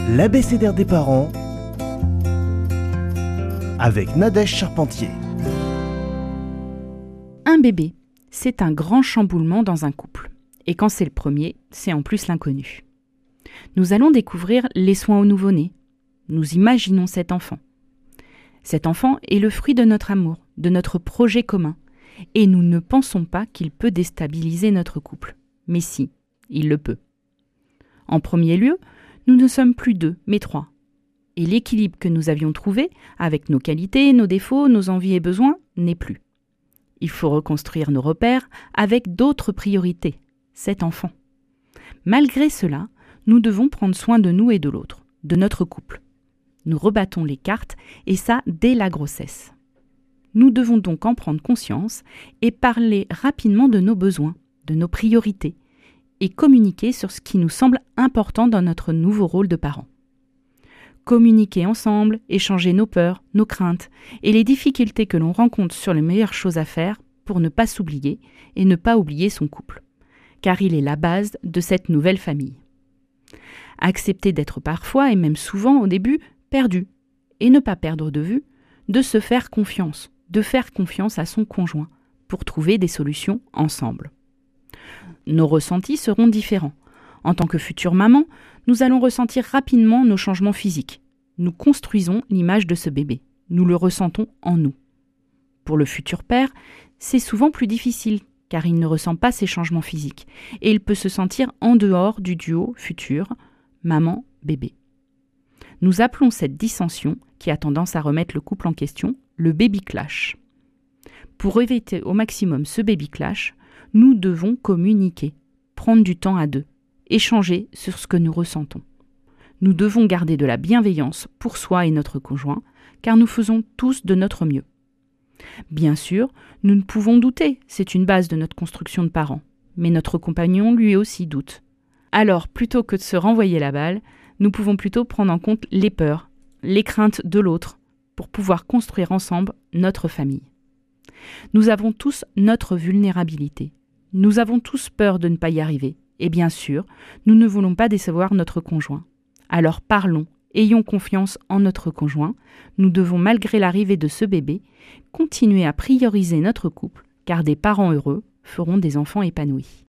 L'abécédaire des parents avec Nadège Charpentier. Un bébé, c'est un grand chamboulement dans un couple. Et quand c'est le premier, c'est en plus l'inconnu. Nous allons découvrir les soins au nouveau-né. Nous imaginons cet enfant. Cet enfant est le fruit de notre amour, de notre projet commun. Et nous ne pensons pas qu'il peut déstabiliser notre couple. Mais si, il le peut. En premier lieu, nous ne sommes plus 2, mais 3. Et l'équilibre que nous avions trouvé, avec nos qualités, nos défauts, nos envies et besoins, n'est plus. Il faut reconstruire nos repères avec d'autres priorités, cet enfant. Malgré cela, nous devons prendre soin de nous et de l'autre, de notre couple. Nous rebattons les cartes, et ça dès la grossesse. Nous devons donc en prendre conscience et parler rapidement de nos besoins, de nos priorités, et communiquer sur ce qui nous semble important dans notre nouveau rôle de parent. Communiquer ensemble, échanger nos peurs, nos craintes et les difficultés que l'on rencontre sur les meilleures choses à faire pour ne pas s'oublier et ne pas oublier son couple, car il est la base de cette nouvelle famille. Accepter d'être parfois et même souvent au début perdu et ne pas perdre de vue, de se faire confiance, de faire confiance à son conjoint pour trouver des solutions ensemble. Nos ressentis seront différents. En tant que future maman, nous allons ressentir rapidement nos changements physiques. Nous construisons l'image de ce bébé. Nous le ressentons en nous. Pour le futur père, c'est souvent plus difficile, car il ne ressent pas ces changements physiques, et il peut se sentir en dehors du duo futur, maman-bébé. Nous appelons cette dissension, qui a tendance à remettre le couple en question, le baby clash. Pour éviter au maximum ce baby clash, nous devons communiquer, prendre du temps à deux, échanger sur ce que nous ressentons. Nous devons garder de la bienveillance pour soi et notre conjoint, car nous faisons tous de notre mieux. Bien sûr, nous ne pouvons douter, c'est une base de notre construction de parents, mais notre compagnon lui aussi doute. Alors, plutôt que de se renvoyer la balle, nous pouvons plutôt prendre en compte les peurs, les craintes de l'autre, pour pouvoir construire ensemble notre famille. Nous avons tous notre vulnérabilité. Nous avons tous peur de ne pas y arriver. Et bien sûr, nous ne voulons pas décevoir notre conjoint. Alors parlons, ayons confiance en notre conjoint. Nous devons, malgré l'arrivée de ce bébé, continuer à prioriser notre couple, car des parents heureux feront des enfants épanouis.